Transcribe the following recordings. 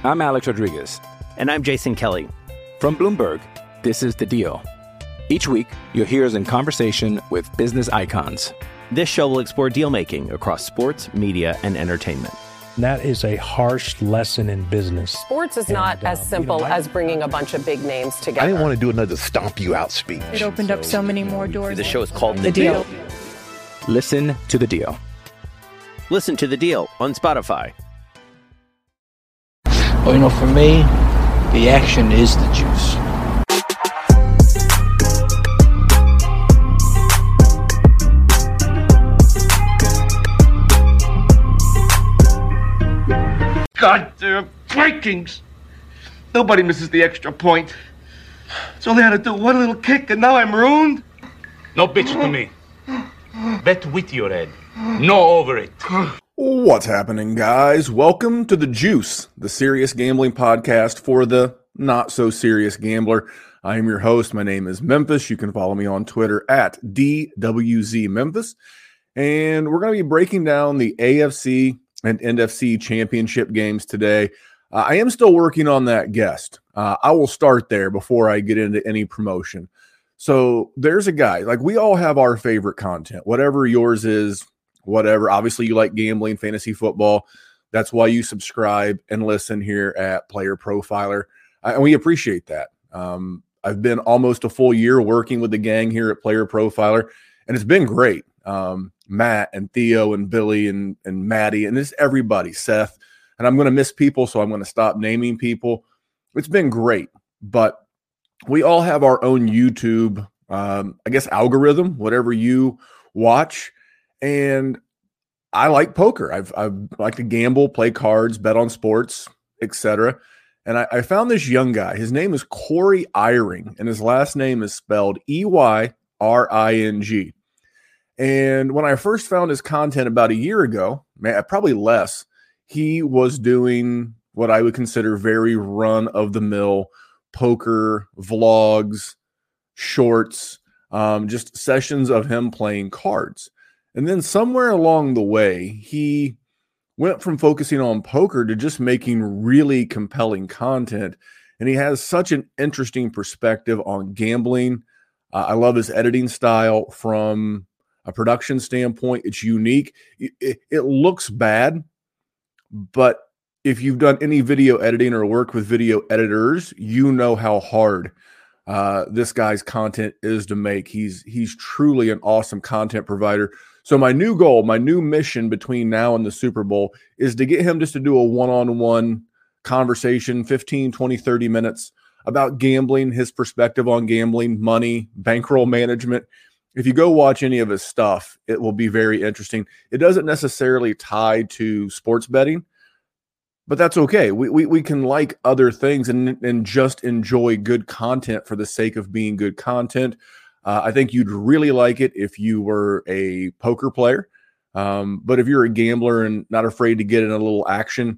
I'm Alex Rodriguez. And I'm Jason Kelly. From Bloomberg, this is The Deal. Each week, you'll hear us in conversation with business icons. This show will explore deal-making across sports, media, and entertainment. That is a harsh lesson in business. Sports is not as simple as bringing a bunch of big names together. I didn't want to do another stomp you out speech. It opened up so many more doors. The show is called The Deal. Listen to The Deal. Listen to The Deal on Spotify. Well, for me, the action is the juice. Goddamn Vikings! Nobody misses the extra point. That's all they had to do, one little kick, and now I'm ruined? No bitch to me. Bet with your head. No over it. What's happening, guys? Welcome to The Juice, the serious gambling podcast for the not-so-serious gambler. I am your host. My name is Memphis. You can follow me on Twitter at DWZMemphis. And we're going to be breaking down the AFC and NFC championship games today. I am still working on that guest. I will start there before I get into any promotion. So there's a guy, like we all have our favorite content, whatever yours is, whatever. Obviously you like gambling, fantasy football. That's why you subscribe and listen here at Player Profiler. And we appreciate that. I've been almost a full year working with the gang here at Player Profiler, and it's been great. Matt and Theo and Billy and Maddie and this everybody, Seth, and I'm going to miss people, so I'm going to stop naming people. It's been great, but we all have our own YouTube, algorithm, whatever you watch, and I like poker. I like to gamble, play cards, bet on sports, etc. And I found this young guy. His name is Corey Eyring, and his last name is spelled Eyring. And when I first found his content about a year ago, probably less, he was doing what I would consider very run-of-the-mill poker vlogs, shorts, just sessions of him playing cards. And then somewhere along the way, he went from focusing on poker to just making really compelling content. And he has such an interesting perspective on gambling. I love his editing style from a production standpoint. It's unique. It looks bad, but if you've done any video editing or work with video editors, you know how hard this guy's content is to make. He's truly an awesome content provider. So my new goal, my new mission between now and the Super Bowl is to get him just to do a one-on-one conversation, 15, 20, 30 minutes about gambling, his perspective on gambling, money, bankroll management. If you go watch any of his stuff, it will be very interesting. It doesn't necessarily tie to sports betting, but that's okay. We can like other things and just enjoy good content for the sake of being good content. I think you'd really like it if you were a poker player. But if you're a gambler and not afraid to get in a little action,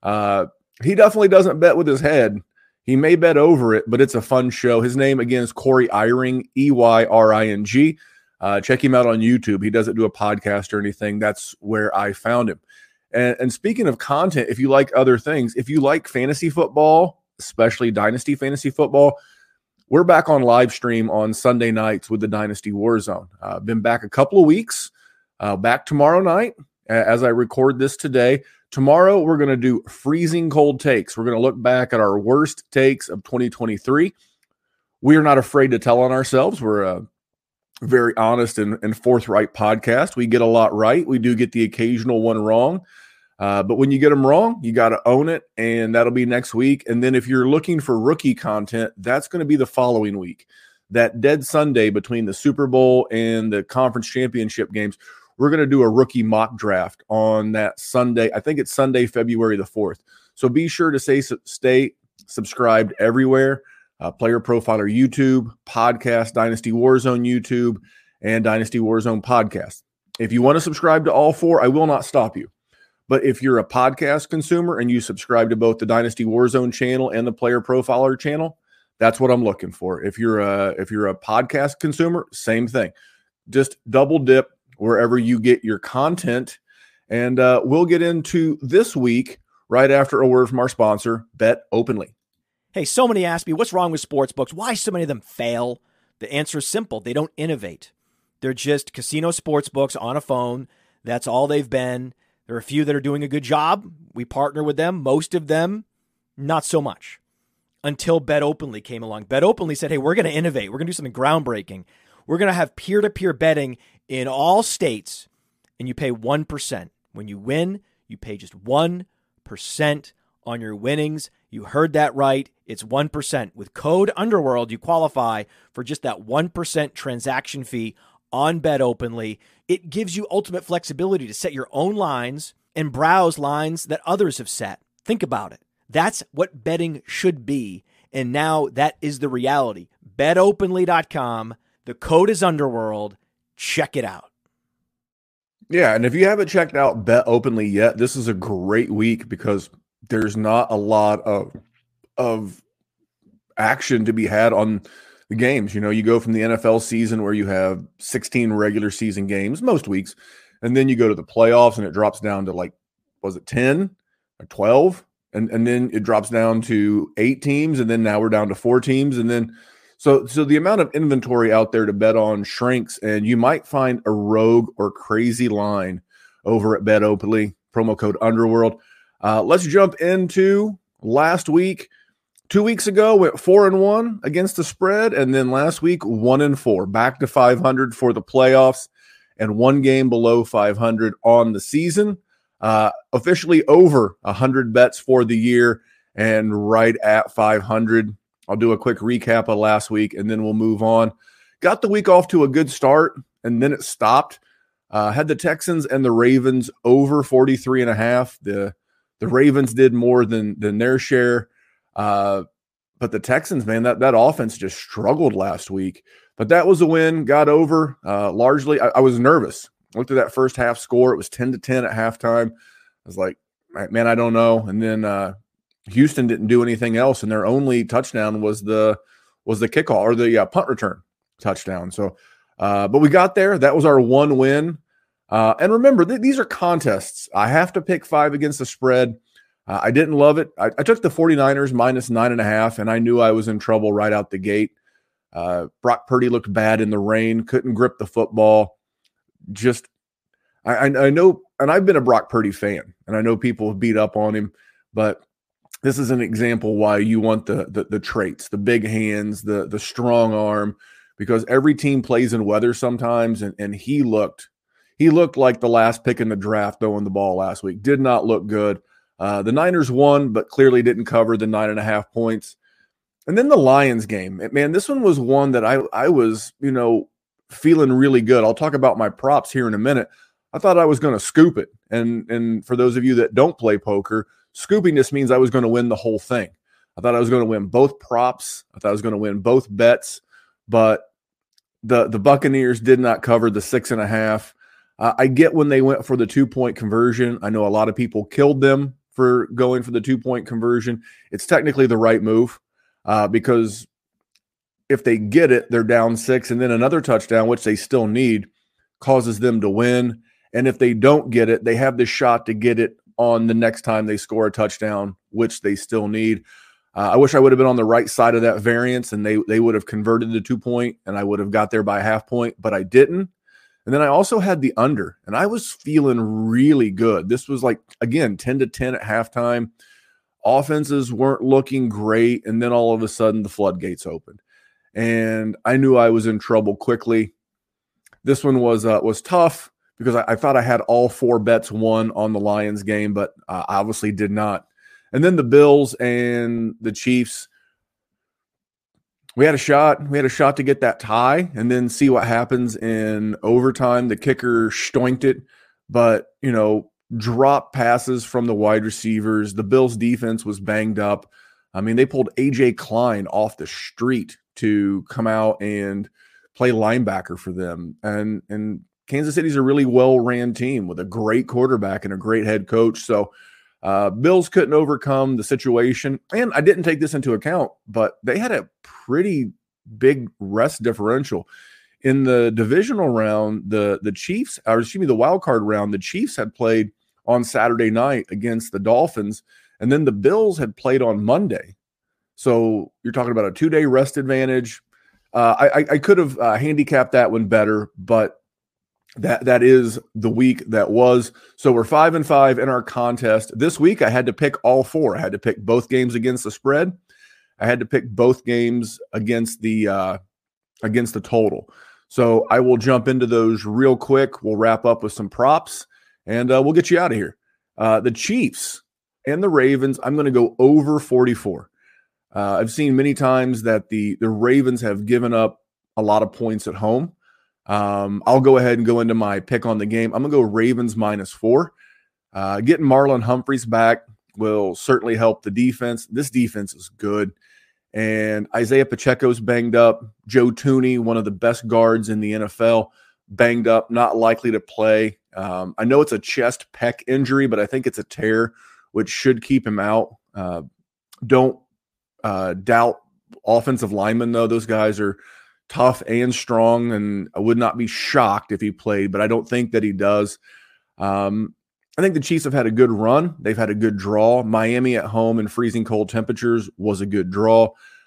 he definitely doesn't bet with his head. He may bet over it, but it's a fun show. His name, again, is Corey Eyring, Eyring. Check him out on YouTube. He doesn't do a podcast or anything. That's where I found him. And speaking of content, if you like other things, if you like fantasy football, especially Dynasty Fantasy Football, we're back on live stream on Sunday nights with the Dynasty Warzone. Been back a couple of weeks, back tomorrow night as I record this today. Tomorrow, we're going to do freezing cold takes. We're going to look back at our worst takes of 2023. We are not afraid to tell on ourselves. We're a very honest and forthright podcast. We get a lot right. We do get the occasional one wrong. But when you get them wrong, you got to own it, and that'll be next week. And then if you're looking for rookie content, that's going to be the following week. That dead Sunday between the Super Bowl and the conference championship games, we're going to do a rookie mock draft on that Sunday. I think it's Sunday, February the 4th. So be sure to stay subscribed everywhere. Player Profiler YouTube, podcast, Dynasty Warzone YouTube, and Dynasty Warzone podcast. If you want to subscribe to all four, I will not stop you. But if you're a podcast consumer and you subscribe to both the Dynasty Warzone channel and the Player Profiler channel, that's what I'm looking for. If you're a podcast consumer, same thing. Just double dip wherever you get your content. And we'll get into this week right after a word from our sponsor, Bet Openly. Hey, so many ask me, what's wrong with sports books? Why so many of them fail? The answer is simple. They don't innovate. They're just casino sports books on a phone. That's all they've been. There are a few that are doing a good job. We partner with them. Most of them, not so much. Until Bet Openly came along. Bet Openly said, hey, we're going to innovate. We're going to do something groundbreaking. We're going to have peer-to-peer betting in all states, and you pay 1%. When you win, you pay just 1% on your winnings. You heard that right. It's 1%. With code Underworld, you qualify for just that 1% transaction fee on Bet Openly. It gives you ultimate flexibility to set your own lines and browse lines that others have set. Think about it. That's what betting should be, and now that is the reality. BetOpenly.com. The code is Underworld. Check it out. Yeah, and if you haven't checked out Bet Openly yet, this is a great week because there's not a lot of action to be had on the games. You know, you go from the NFL season where you have 16 regular season games most weeks, and then you go to the playoffs and it drops down to like, was it 10 or 12? And then it drops down to 8 teams, and then now we're down to 4 teams. And then so the amount of inventory out there to bet on shrinks, and you might find a rogue or crazy line over at Bet Openly, promo code Underworld. Let's jump into last week. 2 weeks ago, went 4-1 against the spread, and then last week 1-4, back to 500 for the playoffs, and 1 game below 500 on the season. Officially over 100 bets for the year and right at 500. I'll do a quick recap of last week, and then we'll move on. Got the week off to a good start, and then it stopped. Had the Texans and the Ravens over 43.5. The Ravens did more than their share. But the Texans, man, that offense just struggled last week. But that was a win, got over largely. I was nervous. Looked at that first half score. It was 10-10 at halftime. I was like, man, I don't know. And then Houston didn't do anything else, and their only touchdown was the kickoff or the punt return touchdown. So, but we got there. That was our one win. And remember, these are contests. I have to pick 5 against the spread. I didn't love it. I took the 49ers minus 9.5, and I knew I was in trouble right out the gate. Brock Purdy looked bad in the rain, couldn't grip the football. Just, I know, and I've been a Brock Purdy fan, and I know people have beat up on him, but this is an example why you want the traits, the big hands, the strong arm, because every team plays in weather sometimes, and he looked like the last pick in the draft throwing the ball last week. Did not look good. The Niners won, but clearly didn't cover the 9.5 points. And then the Lions game, man, this one was one that I was, feeling really good. I'll talk about my props here in a minute. I thought I was going to scoop it. And for those of you that don't play poker, scooping just means I was going to win the whole thing. I thought I was going to win both props. I thought I was going to win both bets, but the Buccaneers did not cover the 6.5. I get when they went for the 2-point conversion. I know a lot of people killed them for going for the 2-point conversion. It's technically the right move because if they get it, they're down 6, and then another touchdown, which they still need, causes them to win. And if they don't get it, they have the shot to get it on the next time they score a touchdown, which they still need. I wish I would have been on the right side of that variance, and they would have converted the 2-point, and I would have got there by a half point, but I didn't. And then I also had the under, and I was feeling really good. This was like, again, 10-10 at halftime. Offenses weren't looking great, and then all of a sudden the floodgates opened. And I knew I was in trouble quickly. This one was tough because I thought I had all 4 bets won on the Lions game, but obviously did not. And then the Bills and the Chiefs, we had a shot. We had a shot to get that tie and then see what happens in overtime. The kicker stoinked it, but, drop passes from the wide receivers. The Bills defense was banged up. I mean, they pulled A.J. Klein off the street to come out and play linebacker for them. And Kansas City's a really well-ran team with a great quarterback and a great head coach. So Bills couldn't overcome the situation. And I didn't take this into account, but they had a pretty big rest differential. In the divisional round, the Chiefs, or excuse me, the wild card round, the Chiefs had played on Saturday night against the Dolphins, And then the Bills had played on Monday. So you're talking about a 2-day rest advantage. I could have handicapped that one better, but that is the week that was. So we're 5-5 in our contest. This week I had to pick all 4. I had to pick both games against the spread. I had to pick both games against the total. So I will jump into those real quick. We'll wrap up with some props, and we'll get you out of here. The Chiefs and the Ravens, I'm going to go over 44. I've seen many times that the Ravens have given up a lot of points at home. I'll go ahead and go into my pick on the game. I'm going to go Ravens -4. Getting Marlon Humphreys back will certainly help the defense. This defense is good. And Isaiah Pacheco's banged up. Joe Thuney, one of the best guards in the NFL, banged up, not likely to play. I know it's a chest pec injury, but I think it's a tear, which should keep him out. Don't doubt offensive linemen, though. Those guys are tough and strong, and I would not be shocked if he played, but I don't think that he does. I think the Chiefs have had a good run. They've had a good draw. Miami at home in freezing cold temperatures was a good draw.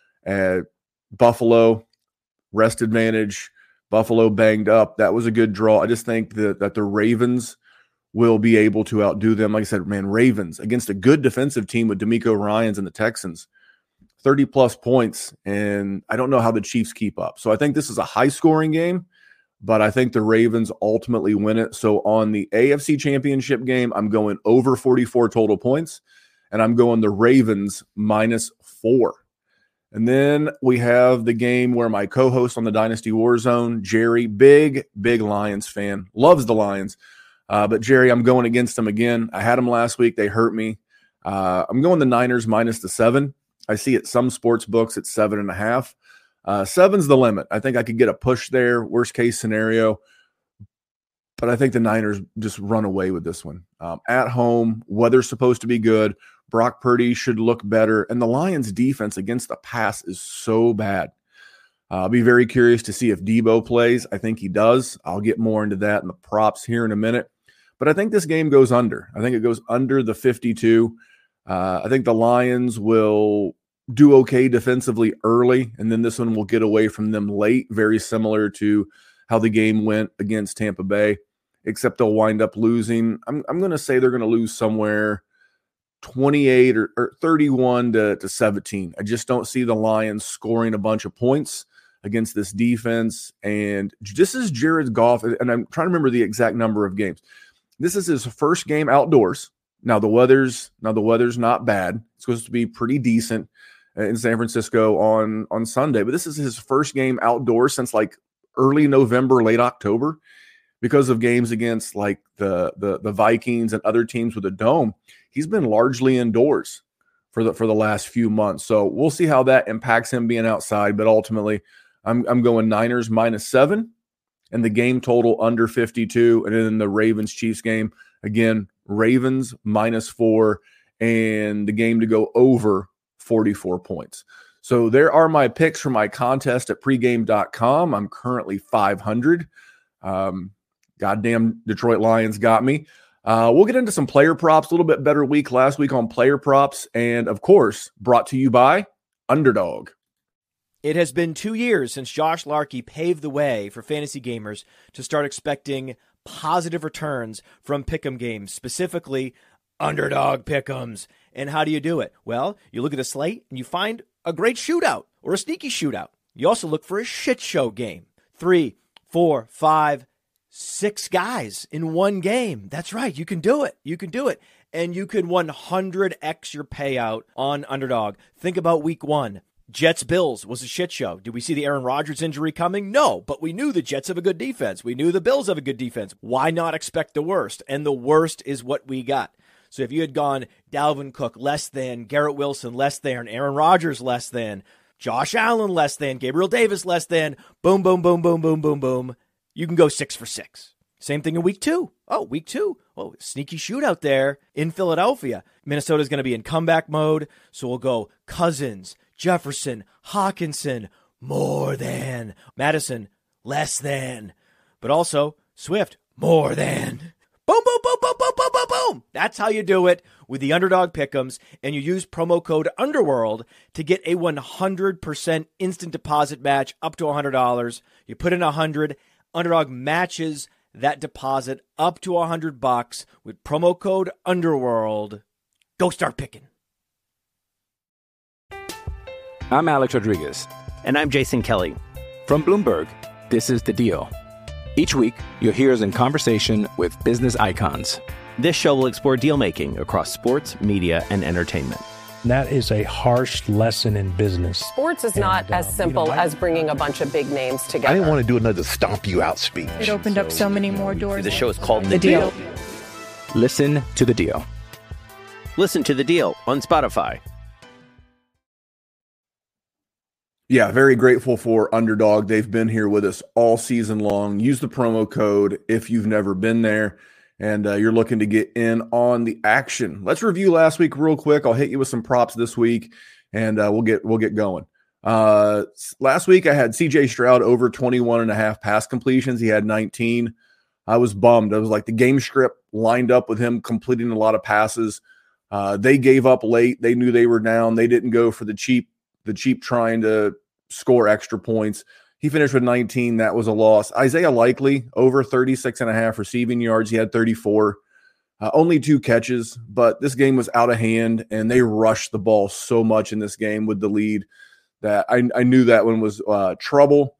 Buffalo, rest advantage. Buffalo banged up. That was a good draw. I just think that the Ravens will be able to outdo them. Like I said, man, Ravens against a good defensive team with DeMeco Ryans and the Texans, 30-plus points, and I don't know how the Chiefs keep up. So I think this is a high-scoring game, but I think the Ravens ultimately win it. So on the AFC Championship game, I'm going over 44 total points, and I'm going the Ravens -4. And then we have the game where my co-host on the Dynasty Warzone, Jerry, big Lions fan, loves the Lions. But Jerry, I'm going against them again. I had them last week. They hurt me. I'm going the Niners -7. I see at some sports books it's 7.5. 7's the limit. I think I could get a push there, worst case scenario. But I think the Niners just run away with this one. At home, weather's supposed to be good. Brock Purdy should look better. And the Lions' defense against the pass is so bad. I'll be very curious to see if Debo plays. I think he does. I'll get more into that in the props here in a minute. But I think this game goes under. I think it goes under the 52. I think the Lions will do okay defensively early, and then this one will get away from them late, very similar to how the game went against Tampa Bay, except they'll wind up losing. I'm going to say they're going to lose somewhere 28 or 31 to 17. I just don't see the Lions scoring a bunch of points against this defense. And this is Jared Goff, and I'm trying to remember the exact number of games. This is his first game outdoors. Now the weather's not bad. It's supposed to be pretty decent in San Francisco on Sunday, but this is his first game outdoors since like early November, late October, because of games against like the Vikings and other teams with a dome. He's been largely indoors for the last few months. So we'll see how that impacts him being outside, but ultimately I'm going Niners -7 and the game total under 52. And then the Ravens Chiefs game, again, Ravens -4 and the game to go over 44 points. So there are my picks for my contest at pregame.com. I'm currently 500. Goddamn Detroit Lions got me. We'll get into some player props, a little bit better week last week on player props. And of course, brought to you by Underdog. It has been 2 years since Josh Larkey paved the way for fantasy gamers to start expecting positive returns from pick'em games, specifically Underdog pick'ems. And how do you do it? Well, you look at the slate and you find a great shootout or a sneaky shootout. You also look for a shit show game. 3, 4, 5, 6 guys in one game. That's right. You can do it. You can do it. And you can 100x your payout on Underdog. Think about week 1. Jets-Bills was a shit show. Did we see the Aaron Rodgers injury coming? No, but we knew the Jets have a good defense. We knew the Bills have a good defense. Why not expect the worst? And the worst is what we got. So if you had gone Dalvin Cook less than, Garrett Wilson less than, Aaron Rodgers less than, Josh Allen less than, Gabriel Davis less than, boom, boom, boom, boom, boom, boom, boom, you can go 6 for 6. Same thing in week 2. Oh, week 2. Oh, sneaky shootout there in Philadelphia. Minnesota's going to be in comeback mode, so we'll go Cousins, Jefferson, Hawkinson, more than, Madison, less than, but also Swift, more than. Boom, boom, boom, boom, boom, boom, boom, boom. Boom! That's how you do it with the Underdog Pick'ems, and you use promo code UNDERWORLD to get a 100% instant deposit match up to $100. You put in $100, Underdog matches that deposit up to $100 with promo code UNDERWORLD. Go start picking. I'm Alex Rodriguez. And I'm Jason Kelly. From Bloomberg, this is The Deal. Each week, you'll hear us in conversation with business icons. This show will explore deal-making across sports, media, and entertainment. That is a harsh lesson in business. Sports is not as simple as bringing a bunch of big names together. I didn't want to do another stomp you out speech. It opened up so many more doors. The show is called The Deal. Listen to The Deal. Listen to The Deal on Spotify. Yeah, very grateful for Underdog. They've been here with us all season long. Use the promo code if you've never been there and you're looking to get in on the action. Let's review last week real quick. I'll hit you with some props this week, and we'll get going. Last week I had CJ Stroud over 21.5 pass completions. He had 19. I was bummed. I was like, the game script lined up with him completing a lot of passes. They gave up late. They knew they were down. They didn't go for the cheap trying to score extra points. He finished with 19. That was a loss. Isaiah Likely over 36.5 receiving yards. He had 34. Only 2 catches, but this game was out of hand, and they rushed the ball so much in this game with the lead that I knew that one was trouble.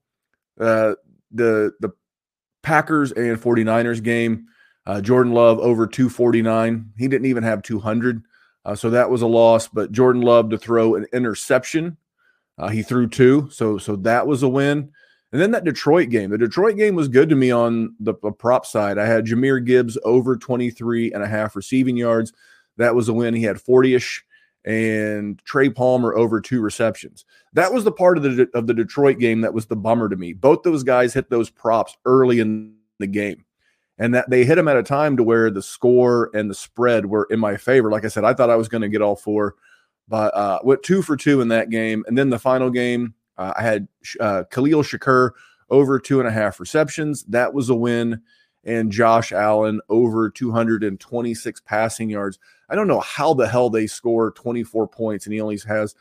The Packers and 49ers game, Jordan Love over 249. He didn't even have 200. So that was a loss, but Jordan Love to throw an interception. He threw 2, so that was a win. And then that Detroit game. The Detroit game was good to me on the prop side. I had Jahmyr Gibbs over 23.5 receiving yards. That was a win. He had 40-ish. And Trey Palmer over 2 receptions. That was the part of the Detroit game that was the bummer to me. Both those guys hit those props early in the game. And that they hit them at a time to where the score and the spread were in my favor. Like I said, I thought I was going to get all 4, but went 2 for 2 in that game. And then the final game, I had Khalil Shakur over 2.5 receptions. That was a win. And Josh Allen over 226 passing yards. I don't know how the hell they score 24 points and he only has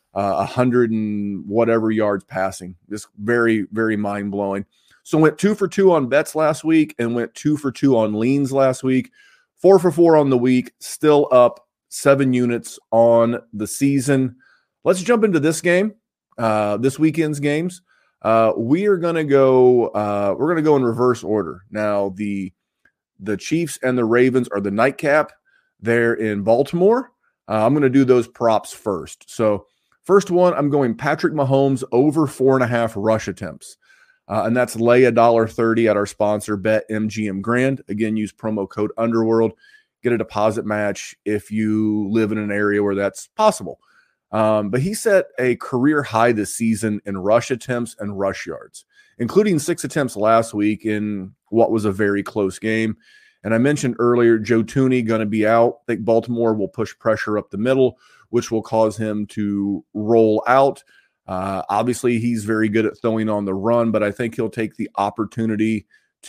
100 and whatever yards passing. Just very, very mind-blowing. So went 2 for 2 on bets last week and went 2 for 2 on leans last week. 4 for 4 on the week, still up 7 units on the season. Let's jump into this game, this weekend's games. We're going to go in reverse order. Now, the Chiefs and the Ravens are the nightcap. They're in Baltimore. I'm going to do those props first. So first one, I'm going Patrick Mahomes over 4.5 rush attempts. And that's lay $1.30 at our sponsor, BetMGM Grand. Again, use promo code Underworld. Get a deposit match if you live in an area where that's possible. But he set a career high this season in rush attempts and rush yards, including 6 attempts last week in what was a very close game. And I mentioned earlier, Joe Thuney going to be out. I think Baltimore will push pressure up the middle, which will cause him to roll out. Obviously, he's very good at throwing on the run, but I think he'll take the opportunity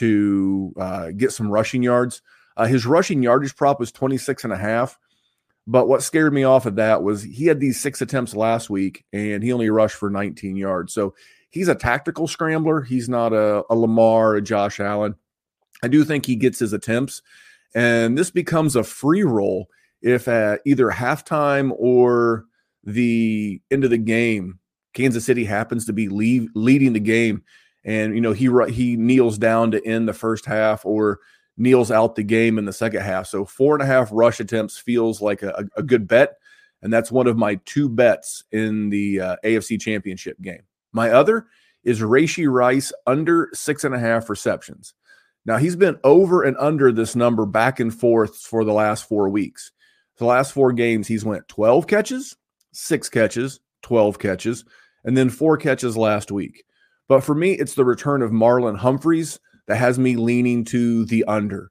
to get some rushing yards. His rushing yardage prop was 26.5. But what scared me off of that was he had these 6 attempts last week, and he only rushed for 19 yards. So he's a tactical scrambler. He's not a Lamar, a Josh Allen. I do think he gets his attempts, and this becomes a free roll if at either halftime or the end of the game, Kansas City happens to be leading the game, and he kneels down to end the first half or kneels out the game in the second half. So 4.5 rush attempts feels like a good bet, and that's one of my 2 bets in the AFC Championship game. My other is Rashee Rice under 6.5 receptions. Now, he's been over and under this number back and forth for the last 4 weeks. The last 4 games, he's went 12 catches, 6 catches, 12 catches, and then 4 catches last week. But for me, it's the return of Marlon Humphreys that has me leaning to the under.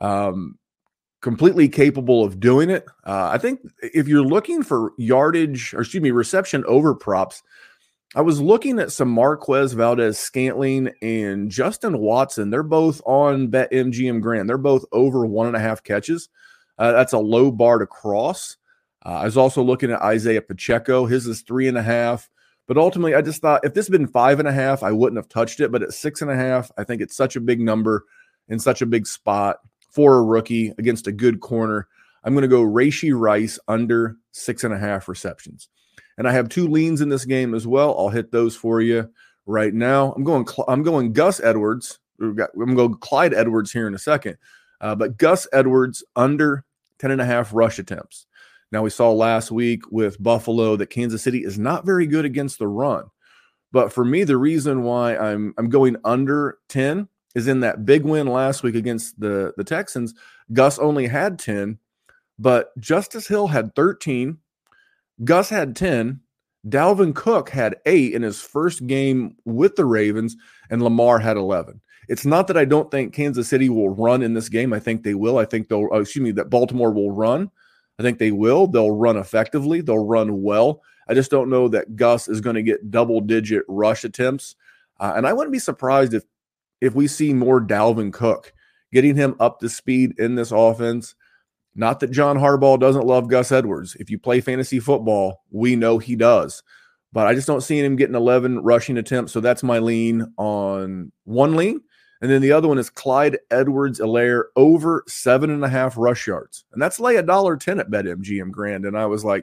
Completely capable of doing it. I think if you're looking for reception over props, I was looking at some Marquez Valdez-Scantling and Justin Watson. They're both on BetMGM Grand. They're both over 1.5 catches. That's a low bar to cross. I was also looking at Isaiah Pacheco. His is 3.5. But ultimately, I just thought if this had been 5.5, I wouldn't have touched it. But at 6.5, I think it's such a big number in such a big spot for a rookie against a good corner. I'm going to go Rashee Rice under 6.5 receptions. And I have 2 leans in this game as well. I'll hit those for you right now. I'm going Gus Edwards. I'm going to go Clyde Edwards here in a second. But Gus Edwards under 10.5 rush attempts. Now, we saw last week with Buffalo that Kansas City is not very good against the run. But for me, the reason why I'm going under 10 is in that big win last week against the Texans. Gus only had 10, but Justice Hill had 13. Gus had 10. Dalvin Cook had 8 in his first game with the Ravens, and Lamar had 11. It's not that I don't think Kansas City will run in this game. I think they will. I think that Baltimore will run. I think they will. They'll run effectively. They'll run well. I just don't know that Gus is going to get double-digit rush attempts. And I wouldn't be surprised if we see more Dalvin Cook, getting him up to speed in this offense. Not that John Harbaugh doesn't love Gus Edwards. If you play fantasy football, we know he does. But I just don't see him getting 11 rushing attempts. So that's my lean on one lean. And then the other one is Clyde Edwards-Helaire over 7.5 rush yards. And that's lay $1.10 at BetMGM Grand. And I was like,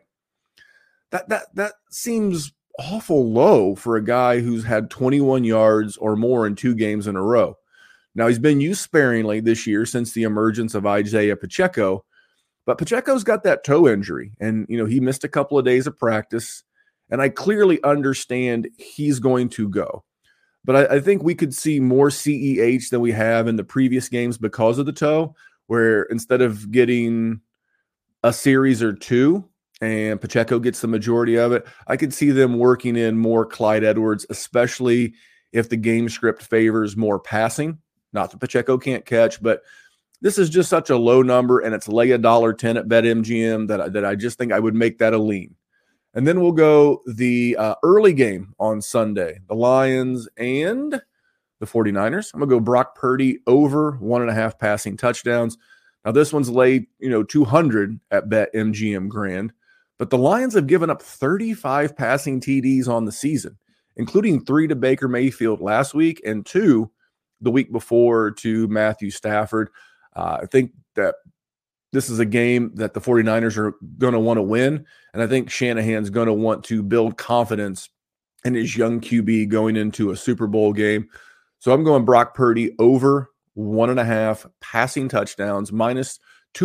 that seems awful low for a guy who's had 21 yards or more in 2 games in a row. Now, he's been used sparingly this year since the emergence of Isaiah Pacheco. But Pacheco's got that toe injury. And, he missed a couple of days of practice. And I clearly understand he's going to go. But I think we could see more CEH than we have in the previous games because of the toe, where instead of getting a series or 2 and Pacheco gets the majority of it, I could see them working in more Clyde Edwards, especially if the game script favors more passing. Not that Pacheco can't catch, but this is just such a low number, and it's lay $1.10 at BetMGM that I just think I would make that a lean. And then we'll go the early game on Sunday, the Lions and the 49ers. I'm going to go Brock Purdy over 1.5 passing touchdowns. Now, this one's laid, 200 at BetMGM Grand, but the Lions have given up 35 passing TDs on the season, including 3 to Baker Mayfield last week and 2 the week before to Matthew Stafford. I think that this is a game that the 49ers are going to want to win, and I think Shanahan's going to want to build confidence in his young QB going into a Super Bowl game. So I'm going Brock Purdy over 1.5 passing touchdowns, minus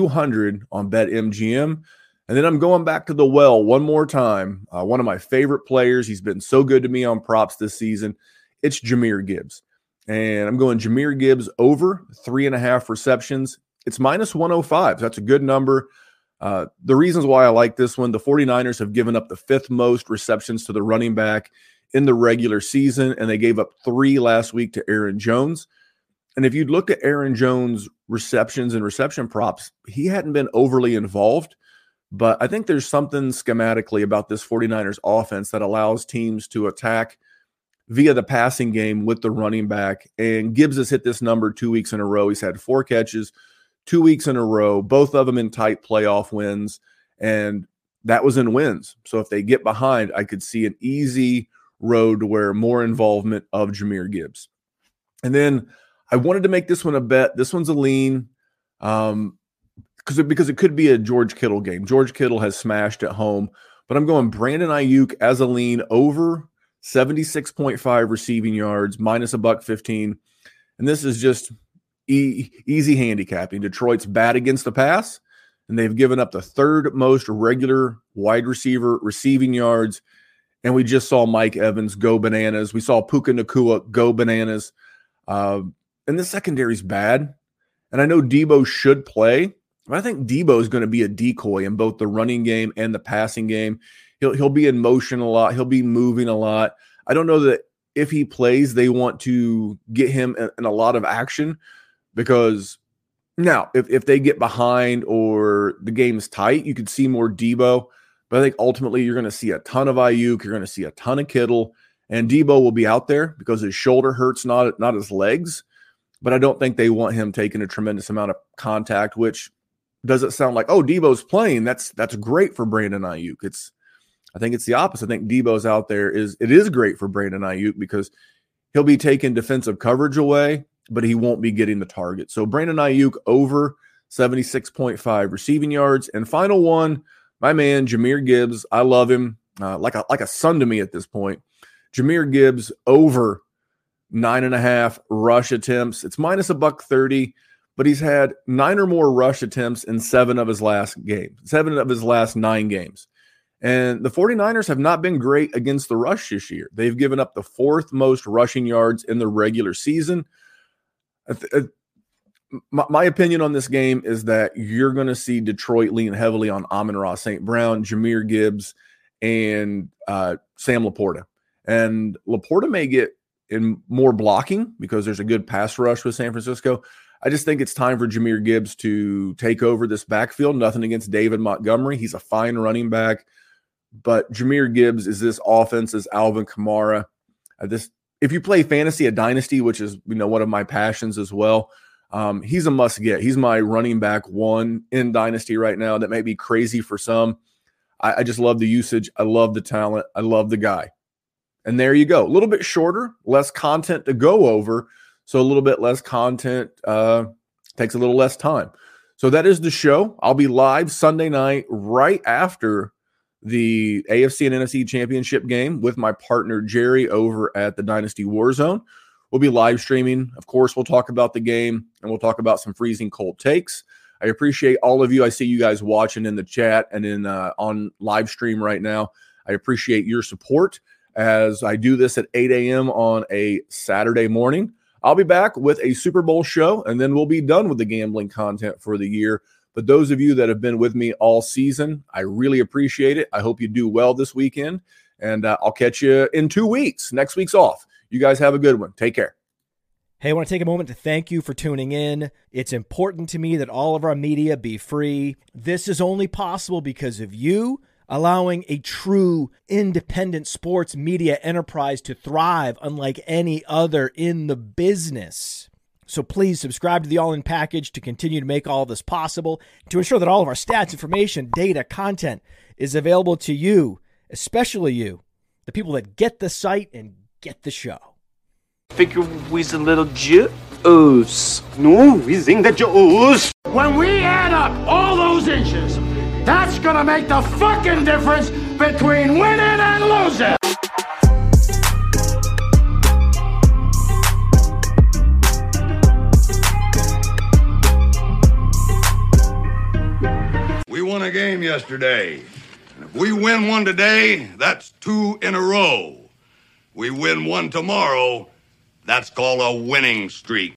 200 on BetMGM. And then I'm going back to the well one more time. One of my favorite players. He's been so good to me on props this season. It's Jahmyr Gibbs. And I'm going Jahmyr Gibbs over 3.5 receptions. It's minus 105. That's a good number. The reasons why I like this one, the 49ers have given up the 5th most receptions to the running back in the regular season, and they gave up 3 last week to Aaron Jones. And if you'd look at Aaron Jones' receptions and reception props, he hadn't been overly involved. But I think there's something schematically about this 49ers offense that allows teams to attack via the passing game with the running back. And Gibbs has hit this number 2 weeks in a row. He's had 4 catches 2 weeks in a row, both of them in tight playoff wins. And that was in wins. So if they get behind, I could see an easy road to where more involvement of Jahmyr Gibbs. And then I wanted to make this one a bet. This one's a lean because it could be a George Kittle game. George Kittle has smashed at home, but I'm going Brandon Ayuk as a lean over 76.5 receiving yards, minus $1.15. And this is just easy handicapping. Detroit's bad against the pass, and they've given up the 3rd most regular wide receiver receiving yards. And we just saw Mike Evans go bananas. We saw Puka Nacua go bananas. And the secondary's bad. And I know Debo should play, but I think Debo is going to be a decoy in both the running game and the passing game. He'll be in motion a lot. He'll be moving a lot. I don't know that if he plays, they want to get him in a lot of action, because now if they get behind or the game's tight, you could see more Debo. But I think ultimately you're going to see a ton of Ayuk. You're going to see a ton of Kittle. And Debo will be out there because his shoulder hurts, not his legs. But I don't think they want him taking a tremendous amount of contact, which does it sound like, oh, Debo's playing? That's great for Brandon Ayuk. I think it's the opposite. I think Debo's out there it is great for Brandon Ayuk because he'll be taking defensive coverage away, but he won't be getting the target. So Brandon Ayuk over 76.5 receiving yards. And final one, my man, Jahmyr Gibbs. I love him like a son to me at this point. Jahmyr Gibbs over 9.5 rush attempts. It's minus $130, but he's had 9 or more rush attempts in 7 of his last 9 games. And the 49ers have not been great against the rush this year. They've given up the 4th most rushing yards in the regular season. My opinion on this game is that you're going to see Detroit lean heavily on Amon-Ra St. Brown, Jahmyr Gibbs, and Sam Laporta. And Laporta may get in more blocking because there's a good pass rush with San Francisco. I just think it's time for Jahmyr Gibbs to take over this backfield. Nothing against David Montgomery. He's a fine running back. But Jahmyr Gibbs is this offense's Alvin Kamara. If you play fantasy, a dynasty, which is one of my passions as well, he's a must get. He's my running back 1 in dynasty right now. That may be crazy for some. I just love the usage. I love the talent. I love the guy. And there you go. A little bit shorter, less content to go over. So a little bit less content takes a little less time. So that is the show. I'll be live Sunday night right after the AFC and NFC championship game with my partner Jerry over at the Dynasty Warzone. We'll be live streaming. Of course, we'll talk about the game and we'll talk about some freezing cold takes. I appreciate all of you. I see you guys watching in the chat and in on live stream right now. I appreciate your support as I do this at 8 a.m. on a Saturday morning. I'll be back with a Super Bowl show, and then we'll be done with the gambling content for the year. But those of you that have been with me all season, I really appreciate it. I hope you do well this weekend, and I'll catch you in 2 weeks. Next week's off. You guys have a good one. Take care. Hey, I want to take a moment to thank you for tuning in. It's important to me that all of our media be free. This is only possible because of you allowing a true independent sports media enterprise to thrive unlike any other in the business. So please subscribe to the All In Package to continue to make all this possible, to ensure that all of our stats, information, data, content is available to you, especially you, the people that get the site and get the show. Figure we's a little juice. No, we think that juice. When we add up all those inches, that's gonna make the fucking difference between winning and losing. We won a game yesterday. And if we win one today, that's 2 in a row. We win one tomorrow, that's called a winning streak.